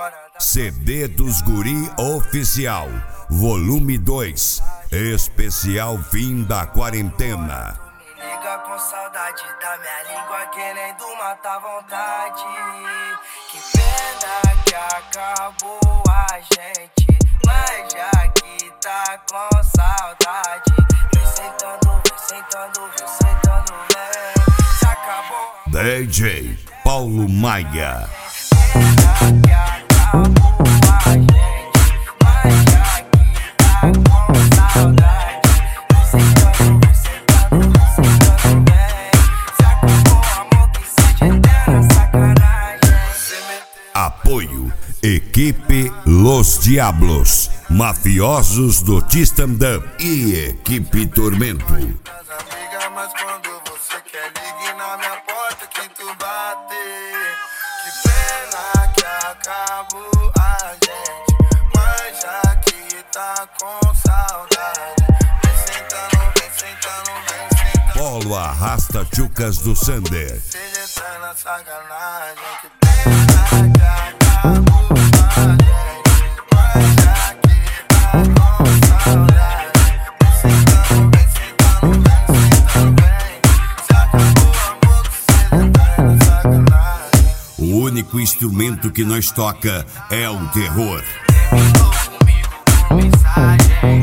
CD dos Guri Oficial, volume 2, especial fim da quarentena. Me liga com saudade da minha língua, que nem do mata vontade. Que pena que acabou a gente, mas já que tá com saudade, vem sentando, vem sentando, vem sentando, vem. Se acabou DJ Paulo Maia. pena que acabou a gente, mas já que tá com saudade, vem sentando, vem sentando, vem sentando, vem. Se acabou o amor que sente eterna sacanagem. Apoio Equipe Los Diablos, Mafiosos do T-Stand-Up e Equipe Tormento. Das amigas, mas quando você quer, ligue na minha porta que tu bate. Que pena que acabou a gente, mas já que tá com saudade, vem sentando, vem sentando, vem sentando. Polo arrasta Tchucas do Sander. Seja eterna sacanagem. Que pena que acabou a gente, mas já que tá com saudade, vem sentando, vem sentando, vem sentando, vem. Se acabou o amor que seja eterna sacanagem. O único instrumento que nós toca é o terror. Terminou comigo por mensagem.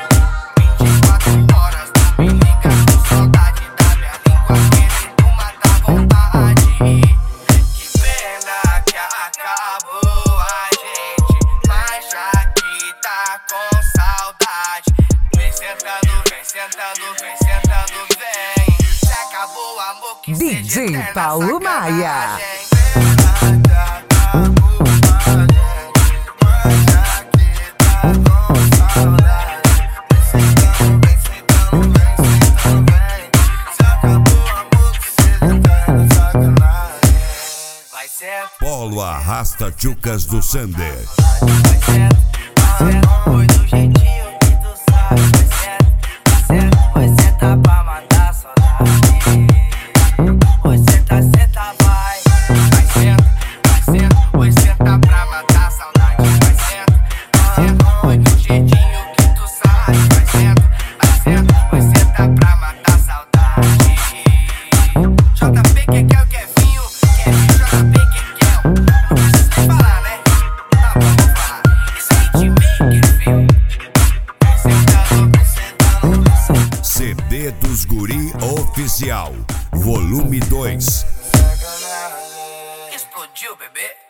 24 horas, não me liga com saudade da minha língua, querendo matar vontade. Que pena que acabou a gente, mas já que tá com saudade, vem sentando, vem sentando, vem sentando, vem. Se acabou o amor que seja DJ eterna Paulo Maia. sacanagem. Pena que acabou a gente, mas já que tá com saudade, vem sentando, vem sentando, vem sentando, vem. Se acabou o amor que seja eterna sacanagem. Vai ser Polo arrasta Tchucas do Sander. vai senta, foi do jeitinho que tu sabe. Vai senta pra matar a saudade. Vai senta, senta, vai. Vai senta, vai senta pra matar a saudade. Vai senta, foi do jeitinho que tu sabe. Vai senta pra matar a saudade. JP que quer o Kevinho, JP que quer. Não preciso nem falar, né? Tá bom, vou falar. Esse hitmaker, filho. Vem sentando, vem sentando, vem sentando. CD dos Guri Oficial, volume 2. Sacanagem. Explodiu, bebê.